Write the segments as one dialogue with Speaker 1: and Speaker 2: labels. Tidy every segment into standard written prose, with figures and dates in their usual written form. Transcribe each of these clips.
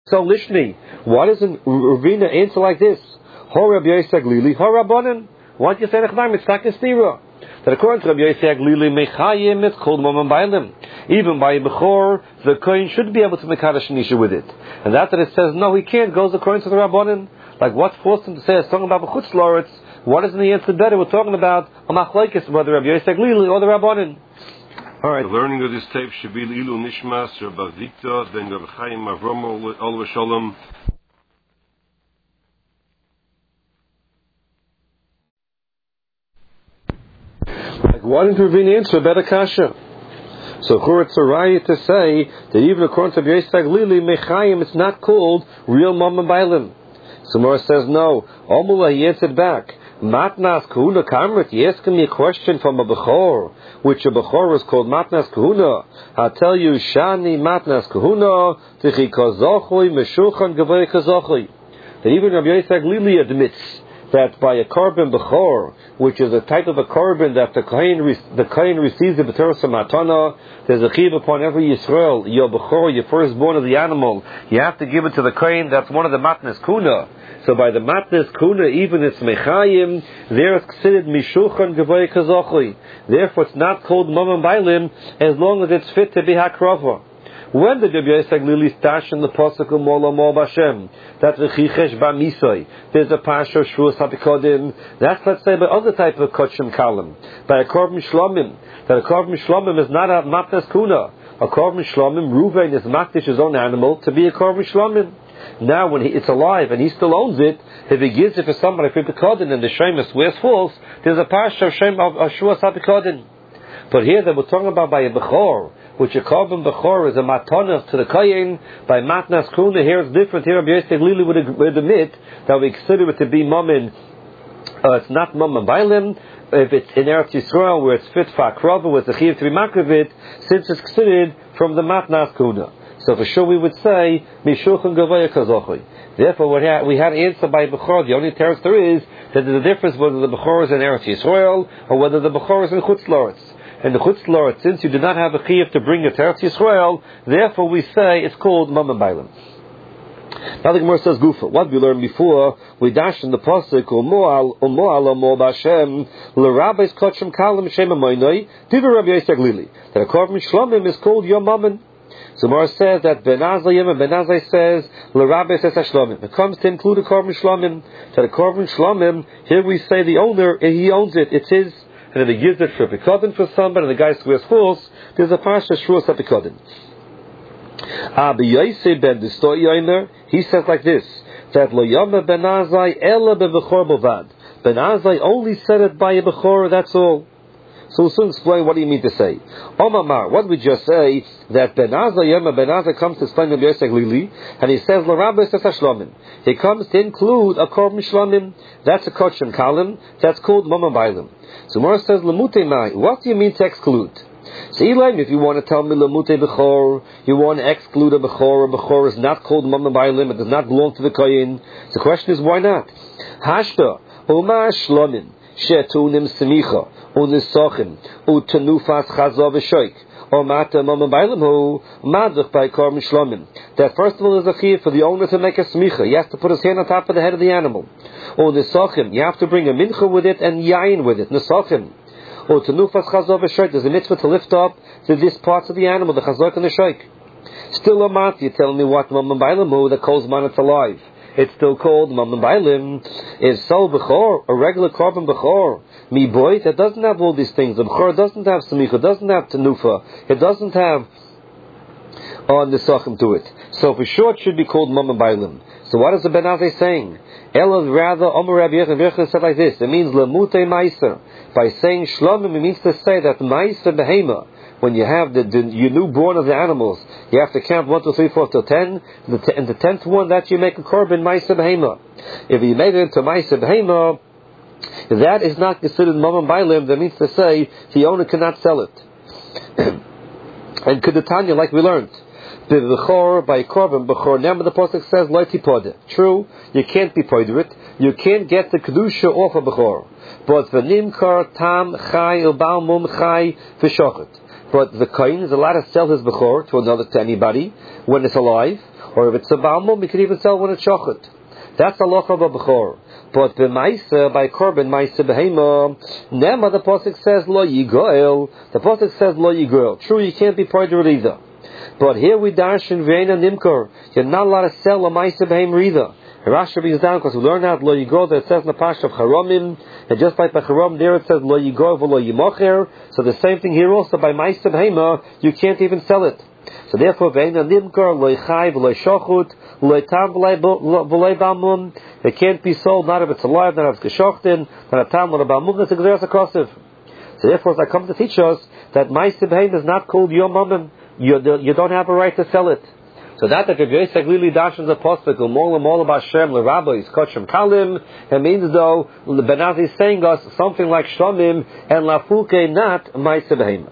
Speaker 1: So Lishni, why doesn't Ravina answer like this? Hor Rabbi Yosef Glili, Hor Rabbanan. Why don't you say Nechdaim? It's not Stira. That according to Rabbi Yosef Glili, Mechayim, it's called Mom Bailim. Even by Bechor, the Kohen should be able to make Kaddish Nisha with it. And that it says, no, he can't, goes according to the Rabbanan. Like what forced him to say, it's talking about Bechutz Loretz. What isn't the answer better? We're talking about a Machlekes, whether Rabbi Yosef Glili or the Rabbanan. All right.
Speaker 2: The learning of this tape should be Ilu Nishmas, Rabbi Victor, then Rabbi Chaim Avram Olav Shalom.
Speaker 1: Like, why didn't Ravina answer a better kasha? So Churetz Arayah to say that even according to Rabbi Yosef Glili, Mechayim, it's not called real Mama Bailim. So Mora says no. Omula, he answered back. Matnas Kahuna Kamrit, you asking me a question from a Bechor, which a Bechor is called Matnas Kahuna. I'll tell you, Shani Matnas Kahuna, Tichi Kazochui, Meshulchan Gavay Kazochui. That even Rabbi Yosef Glili admits that by a korban bechor, which is a type of a korban that the kohen receives the b'teros matana, there's a chiv upon every Yisrael, your bechor, your firstborn of the animal, you have to give it to the kohen. That's one of the matnas kuna. So by the matnas kuna, even it's mechayim, there it's considered mishulchan gevay kazochli. Therefore, it's not called mamam bailim as long as it's fit to be hakrava. When did Rabbi Yosef Glili stash in the pasuk of Mola Mol Bashem? That's the Chichesh Bamisoi. There's a Pasha of Shruas HaPikodim. That's, let's say, by other type of Kotshim Kalim. By a Korban Shlomim. That a Korban Shlomim is not a Matnas Kuna. A Korban Shlomim, Ruvain is Makdish his own animal to be a Korban Shlomim. Now, when it's alive and he still owns it, if he gives it for somebody for Pikodim and the Shemus wears false, there's a Pasha of Shruas HaPikodim. But here that we're talking about by a Bechor, which a korban bechor is a matana to the kohen. By matnas kuna, here it's different. Here Rabbi Yosef Glili would admit that we consider it to be mammon. It's not mammon bailim. If it's in Eretz Yisrael where it's fit for akrava with the chiv to be makravit, since it's considered from the matnas kuna. So for sure we would say mishulchan gavaya kazochi. Therefore, we had an answer by bechor. The only difference there is that there's a difference whether the bechor is in Eretz Yisrael or whether the bechor is in Chutz Loretz. And the Chutz Loretz, since you do not have a chiyuv to bring it to Eretz Yisrael, therefore we say it's called Mamam Bailim. Now the Gemara says Gufa. What we learned before, we dashed in the pasuk Umoal Bashem L'Rabbis Kotshim Kalim Shem Amoinoi Diva Rabbi Yosef Glili. That a korban shlomim is called Yom Mammon. So Gemara says that Ben Azai Yom Ben Azai says L'Rabbis Es Shlomim. It comes to include a korban shlomim. That a korban shlomim, here we say the owner, he owns it. It's his. And if he gives it for Pikodim for somebody, and the guy swears false, there's a Pasha Shruas HaPikodim. Abi Yosef ben Distoy Yomer, he says like this, that Lo Yomer ben Azai Ela beBechor Bovad. Ben Azai only said it by a Bechor, that's all. So we'll soon explain what do you mean to say. Omamar, what did we just say? That Ben Azai Yomer Ben Azai comes to explain Rabbi Yosef Glili, and he says L'Rabbis Es Shlomim. He comes to include a Korban Shlomim. That's a Kotshim Kalim. That's called Mamam Bailim. So Mora says Lamute Mai. What do you mean to exclude? So Elaim, if you want to tell me Lamute Bechor, you want to exclude a Bechor is not called Mamam Bailim, it does not belong to the Kohen. The question is why not? Hashta Uma Shlomim Shetunim Semicha Unisochim Utanufas Chazav Shoik. That first of all is a chiyuv for the owner to make a smicha. He has to put his hand on top of the head of the animal. Or nisachim, you have to bring a mincha with it and yayin with it. Nisachim. Or tenufas chazov v'shoik, there's a mitzvah to lift up to this parts of the animal, the chazok and the shoik. Still a mat, you're telling me what mamam bailim that calls man it's alive. It's still called mamam bailim. Is sol bechor, a regular korban bechor. Mi boy, that doesn't have all these things. The bechor doesn't have semicha, doesn't have tenufa, it doesn't have nisachim to it. So for sure it should be called mamam bailim. So what is the Ben Azai saying? Ela rather Omer Rabbi Yechon said like this. It means lemute meiser. By saying shlomim, it means to say that meiser behema. When you have your newborn of the animals, you have to count 1, 2, 3, 4 till 10. And the 10th one that you make a korban meiser behema. If you made it into meiser behema, that is not considered mamam bailim. That means to say the owner cannot sell it. And Kedatanya, like we learned, the bechor by korban bechor. Now the pasuk says loiti poda. True, you can't be poder it. You can't get the kedusha off a bechor. But v'nimkar tam chai ubal mum chai v'shochet. But the kohen is allowed to sell his bechor to anybody when it's alive, or if it's a balmum, he can even sell when it's shochet. That's the halacha of a bechor. But b'maisa, by korban maisa behema, nema, the pasuk says lo yigoel. The pasuk says lo yigoel. True, you can't be part of it either. But here we dash in veina nimkor. You're not allowed to sell a maisa behema either. Rashi brings down because we learn out lo yigor that it says in the pash of Charomim, and just like by Charom there it says lo yigor v'lo yimocher. So the same thing here also by Ma'aseh Behema, you can't even sell it. So therefore, ve'ena nimkar lo chai v'lo shochut lo tam v'lo balmum. It can't be sold not if it's alive, not if it's geshochten, not a tam, not a balmum. That's a gzeras hakosiv. So therefore, as I come to teach us that Ma'aseh Behema is not called yom mamim. You don't have a right to sell it. So that the Gevesek Lili Dashan the Apostle Mola Bashem Rabbis Kochem Kalim, it means though the Benaz is saying us something like Shlomim and Lafuke not Ma'aseh Behema.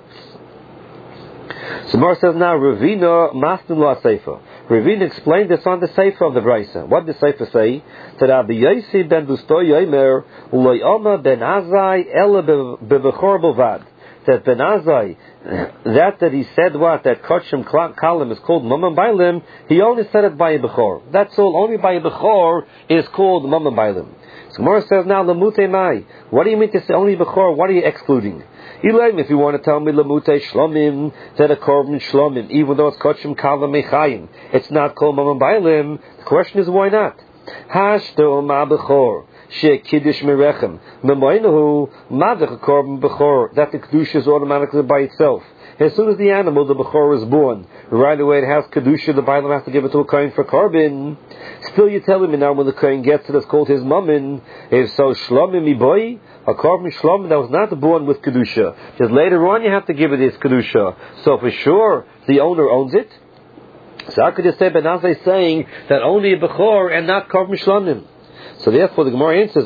Speaker 1: So Mar says now Ravina Mastin La Sefer. Ravina explained this on the Sefer of the Brisa. What did the Sefer say? That Rabbi Yosi ben Bustoy Yomer Lo Yoma ben Azai Ela Bebechor Bovad. That Ben Azai, that he said what? That Kochem Kalim is called Mamam Bailim, he only said it by a Bechor. That's all, only by a Bechor is called Mamam Bailim. So Gemara says now, Lamute Mai. What do you mean to say only Bechor? What are you excluding? Elaim, if you want to tell me Lamute Shlomim, that a Korban Shlomim, even though it's Kochem Kalim Mechayim, it's not called Mamam Bailim, the question is why not? Hashto Ma Bechor. Kiddush Merechem. Memoinahu Madach Korban Bechor. That the Kedusha is automatically by itself. As soon as the animal, the Bechor, is born, right away it has Kedusha, the Bible has to give it to a Kohen for Korban. Still you're telling me now when the Kohen gets it, it's called his Mammon. If so, Shlomim Iboy, a Korban Shlomim that was not born with Kedusha. Just later on you have to give it his Kedusha. So for sure, the owner owns it. So how could you say Ben Azai saying that only a Bechor and not Korban Shlomim? So therefore, the Gemara answers,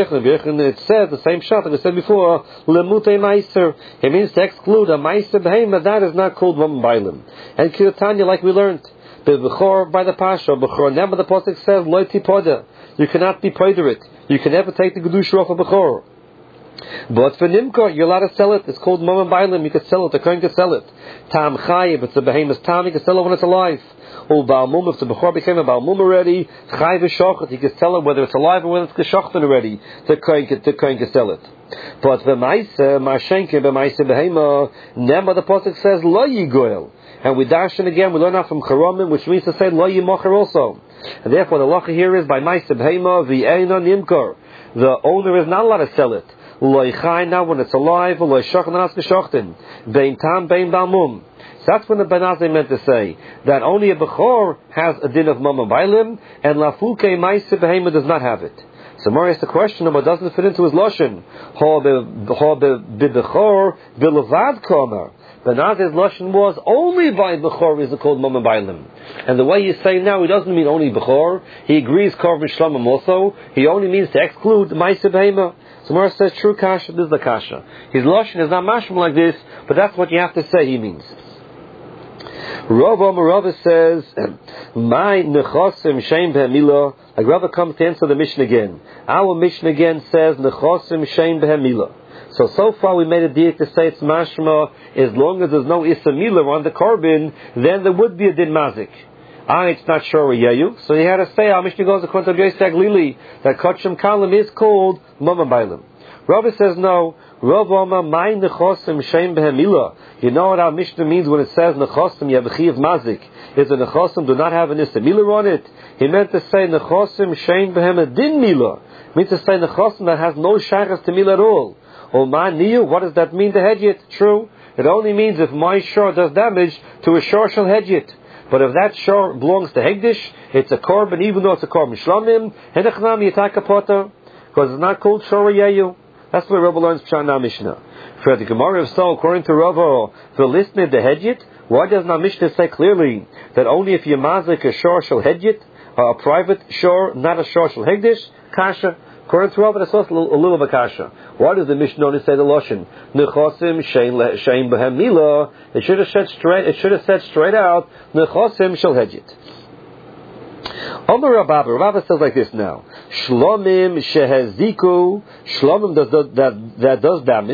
Speaker 1: it says the same shot that we said before, Lemute Meiser. It means to exclude a Meiser Behema, that is not called Mamam Bailim. And Kirtanya, like we learned, Bechor by the Pasha, Bechor, never the Pasuk says, Lo Tipoda. You cannot be paid it. You can never take the Gedusha off of Bechor. But for Nimkar, you're allowed to sell it. It's called Mamam Bailim. You can sell it. The Kohen can sell it. Tam Chayiv, it's a Behemoth's Tam, you can sell it when it's alive. Or Balmum, if the Bechor became a Balmum already, Chayiv Shochet, you can sell it whether it's alive or whether it's Geshochten already. The Kohen can sell it. But the Ma'aseh, Ma'ashenke, B'Ma'aseh Behema, Nema, the Pasuk says, Lo Yigoel. And we dash in again, we learn out from Charomim, which means to say, Lo Yimocher also. And therefore, the Lacha here is, by Ma'aseh Behema, V'Eina Nimkar. The owner is not allowed to sell it. Lo Yichai, now when it's alive, Lo Yishochten, not Geshochten. Bein Tam, Bein Balmum. So that's when the Ben Azai meant to say that only a Bechor has a din of Mamam Bailim, and Lafuke Ma'aseh Behema does not have it. So Mari asks the question of what doesn't fit into his Lashon. Ha B'Bechor B'Levad Komer. Ben Azai's Lashon was only by Bechor is it called Mamam Bailim. And the way he's saying now, he doesn't mean only Bechor. He agrees Korban Shlomim also. He only means to exclude Ma'aseh Behema. So Mari says, true kasha, this is the kasha. His Lashon is not mashma like this, but that's what you have to say he means. Rava says, "My nechosim shein behemila." Like Rava comes to answer the Mishnah again. Our Mishnah again says nechosim shein behemila. So far we made a deal to say it's mashma. As long as there's no isamila on the korban, then there would be a din mazik. It's not sure yeyu. So he had to say our Mishnah goes according to Yosef Lili that Kochem Kalim is called Mamam Bailim. Rava says no. Rav Omar, my nechosim shein behemila. You know what our Mishnah means when it says nechosim, you have a chi of mazik. Is the nechosim do not have an isamila on it? He meant to say nechosim shein behema din mila. It means to say nechosim that has no shaychus to mila at all. Or my niyu, what does that mean to hedge it? True. It only means if my shor does damage to a shor shall hedge it. But if that shor belongs to Hegdish, it's a korban, even though it's a korban shlomim, henechnam yitaka potter, because it's not called shor yeyu. That's where Rava learns Pshana Mishnah. For the Gemara of so, according to Rava, for listening to hedge it, why doesn't our Mishnah say clearly that only if you mazik a shor shall hedge it, a private shor, not a shor shall hegdish? Kasha. According to Rava, that's also a little of a kasha. Why does the Mishnah only say the Lashon? Nechosim shein behemila. It should have said straight out, Nechosim shall hedge it. Omer Rabba says like this now. Shlomim sheheziku. Shlomim that does damage.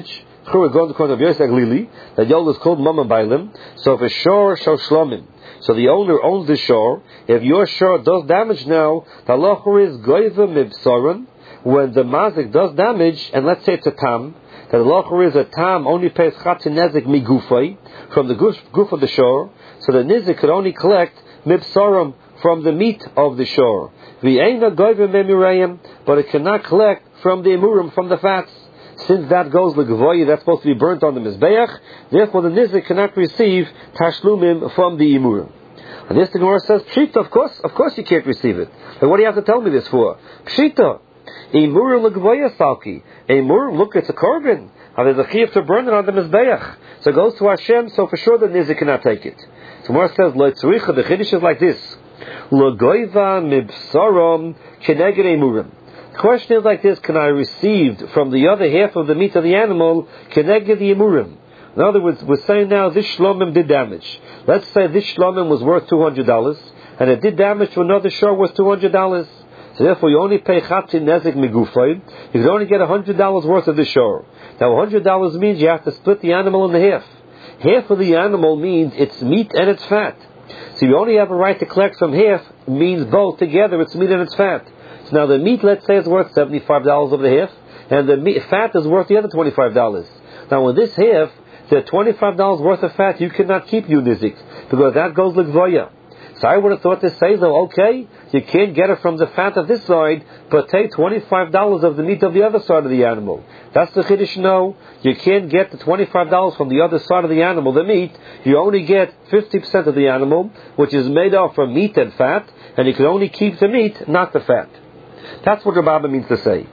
Speaker 1: We're going to call the Yosef Lili, that Yol is called Mama Bailim. So if a shore shall shlomim, so the owner owns the shore. If your shore does damage now, the halacha is goyva mibsaron. When the mazik does damage, and let's say it's a tam, the halacha is a tam only pays chatzin nezik migufay from the goof of the shore. So the nizik could only collect mibsaron from the meat of the shore. V'eina goyva memirayim, but it cannot collect from the emurim, from the fats. Since that goes l'gvoyi, that's supposed to be burnt on the mizbeach, therefore the nizik cannot receive tashlumim from the emurim. And this the Gemara says, Pshita, of course you can't receive it. But what do you have to tell me this for? Pshita, emurim l'gvoyi salki. Emurim, look, it's a korban. There's a chiyuv to burn it on the mizbeach. So it goes to Hashem, so for sure the nizik cannot take it. So Gemara says, lo tzricha, the chiddush is like this. L'goiva mibsarom keneged emurim. The question is like this: can I receive from the other half of the meat of the animal keneged the emurim? In other words, we're saying now this shlomim did damage. Let's say this shlomim was worth $200, and it did damage to another shore worth $200. So therefore, you only pay chatzin nezik migufay. You can only get $100 worth of the shore. Now, $100 means you have to split the animal in half. Half of the animal means it's meat and it's fat. So you only have a right to collect from half. Means both together. It's meat and it's fat. So now the meat, let's say, is worth $75 of the half, and the fat is worth the other $25. Now, in this half, the $25 worth of fat you cannot keep, you nizik, because that goes l'gvoya. So I would have thought to say, though, okay, you can't get it from the fat of this side, but take $25 of the meat of the other side of the animal. That's the chiddush. No, you can't get the $25 from the other side of the animal, the meat. You only get 50% of the animal, which is made up from meat and fat, and you can only keep the meat, not the fat. That's what Rabbi means to say.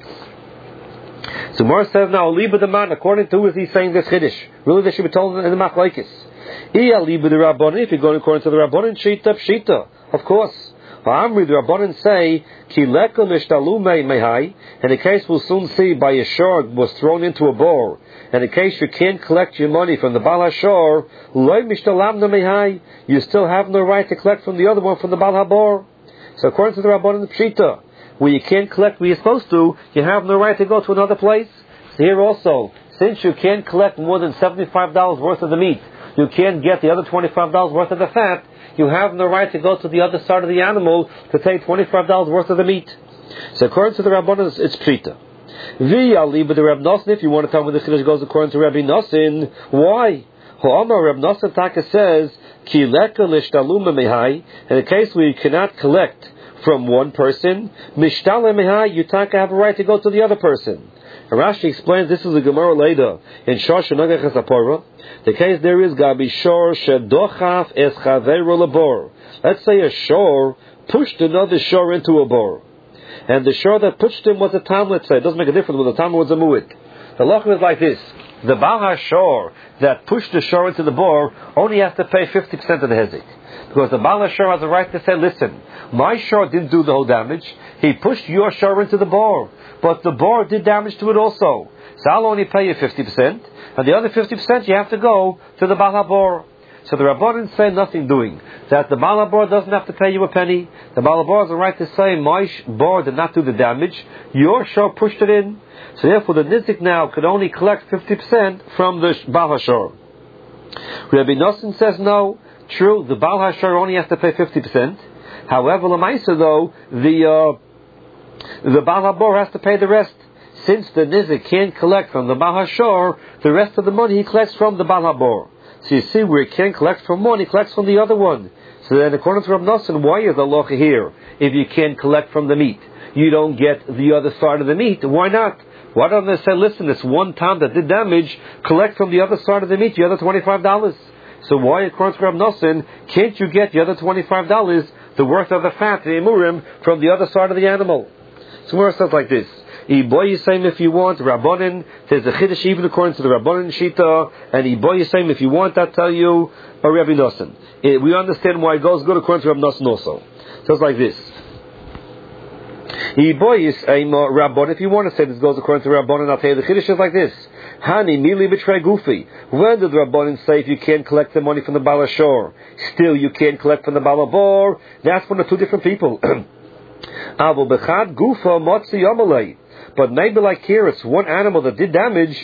Speaker 1: So Mor says now, Liba the man, according to who is he saying this chiddush? Really, they should be told in the machlokes. Liba the Rabbanon, if you're going according to the Rabbanon, Shita, of course. Amri, the Rabbanon say, Ki leka mishtalumei mehai, and the case we'll soon see by a shore was thrown into a bore, and in case you can't collect your money from the Baal HaShor, loy mishtalamna mehai, you still have no right to collect from the other one, from the Baal HaBor. So according to the Rabbanon, Pshita, where you can't collect where you're supposed to, you have no right to go to another place. So here also, since you can't collect more than $75 worth of the meat, you can't get the other $25 worth of the fat, you have no right to go to the other side of the animal to take $25 worth of the meat. So according to the Rabbanon, it's Pshita. But the Reb Nosson, if you want to tell me the chiddush goes according to Rabbi Nosson, why? Ho'amar Reb Nosson Taka says, Ki leka lishtaluma mehai, in a case where you cannot collect from one person, mishtale mehai, you have a right to go to the other person. And Rashi explains this is a Gemara later in Shor Shenogach Hasapora. The case there is Gabi Shor Shedochaf Es Chaveiro Labor. Let's say a shore pushed another shore into a bor, and the shore that pushed him was a tam. Let's say it doesn't make a difference whether the tam was a mu'id. The halacha is like this: the Baal HaShor that pushed the shore into the bor only has to pay 50% of the hezek. Because the Baal HaShor has a right to say, listen, my shore didn't do the whole damage. He pushed your shore into the bor, but the bor did damage to it also. So I'll only pay you 50%, and the other 50% you have to go to the Baal HaBor. So the Rabbanan say nothing doing. That the Baal HaBor doesn't have to pay you a penny. The Baal HaBor has a right to say, my bor did not do the damage. Your shore pushed it in. So therefore the Nizik now could only collect 50% from the Baal HaShor. Rabbi Nosson says no. True, the Baal HaShor only has to pay 50%. However, Lamaisa though, the Baal HaBor has to pay the rest. Since the Nizik can't collect from the Baal HaShor, the rest of the money he collects from the Baal HaBor. So you see, where he can't collect from one, he collects from the other one. So then, according to Rav Nosson, why is the halacha here? If you can't collect from the meat, you don't get the other side of the meat. Why not? Why don't they say, listen, this one time that did damage, collect from the other side of the meat, the other $25? So why, according to Rav Nosson, can't you get the other $25, the worth of the fat, the emurim, from the other side of the animal? So where it says like this: Iboy Yisayim if you want, Rabbanin, there's a chiddush even according to the Rabbanin Shita, and Iboy Yisayim if you want, I'll tell you, or Rabbi Nosson. We understand why it goes good according to Rabbi Nosson also. So it's like this: Iboy Yisayim Rabbanin, if you want to say this goes according to Rabbanin, I'll tell you the chiddush is like this: Hani mili betray gufi. When did the Rabbanin say if you can't collect the money from the Baal HaShor, still you can't collect from the Baal HaBor? That's one of two different people. Avo bechad gufa motzi yomalei. But maybe like here, it's one animal that did damage.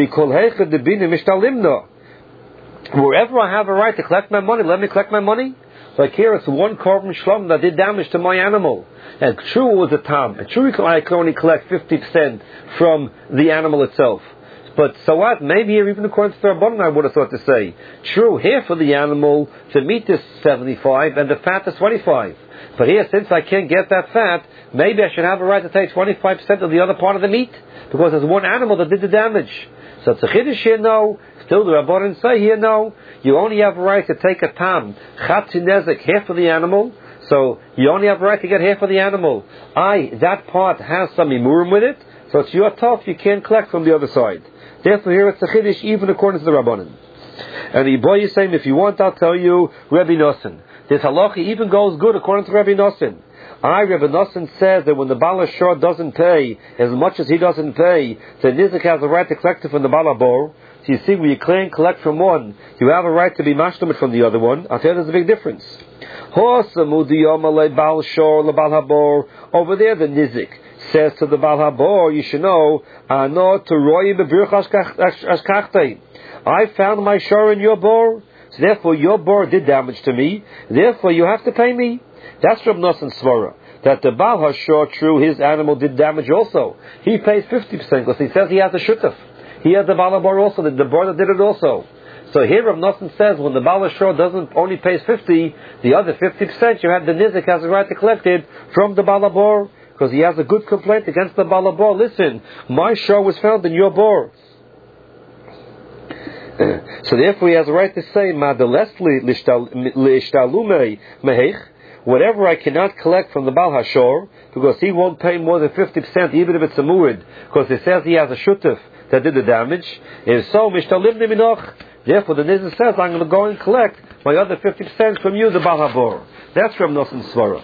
Speaker 1: Wherever I have a right to collect my money, let me collect my money. Like here, it's one korban shlom that did damage to my animal. And true, it was a tam. And true, I can only collect 50% from the animal itself. But so what? Maybe here, even according to the Rabbanan, I would have thought to say, true, here for the animal, the meat is 75 and the fat is 25. But here, since I can't get that fat, maybe I should have a right to take 25% of the other part of the meat, because there's one animal that did the damage. So it's a chiddush here, no. Still the Rabbanan say here, no. You only have a right to take a tam, chatzi nezek, half of the animal. So you only have a right to get half of the animal. That part has some imurim with it, so it's your tough, you can't collect from the other side. Therefore here it's a chiddush even according to the Rabbanan. And the boy is saying, if you want, I'll tell you, Rabbi Nosson. This halacha even goes good according to Rabbi Nosson. Rabbi Nosson says that when the Baal HaShor doesn't pay as much as he doesn't pay, the Nizik has a right to collect it from the Baal HaBor. So you see, when you can't collect from one, you have a right to be mashlamit from the other one. I'll tell you there's a big difference. Over there the Nizik says to the Baal HaBor, you should know, I found my shor in your bor, so therefore your bor did damage to me, therefore you have to pay me. That's Reb Nosson Svara, that the Baal HaShor, true, his animal did damage also. He pays 50% because he says he has a shutaf. He has the Baal HaBor also, the bor that did it also. So here Reb Nosson says when the Baal HaShor doesn't only pays 50, the other 50% you have the Nizik has a right to collect it from the Baal HaBor, because he has a good complaint against the Baal HaBor. Listen, my shor was found in your bor. So therefore he has a right to say, whatever I cannot collect from the Baal HaShor, because he won't pay more than 50%, even if it's a mu'id, because he says he has a shutuf that did the damage. If so, therefore the Nizik says, I'm going to go and collect my other 50% from you, the Baal HaBor. That's from Nosson Svara.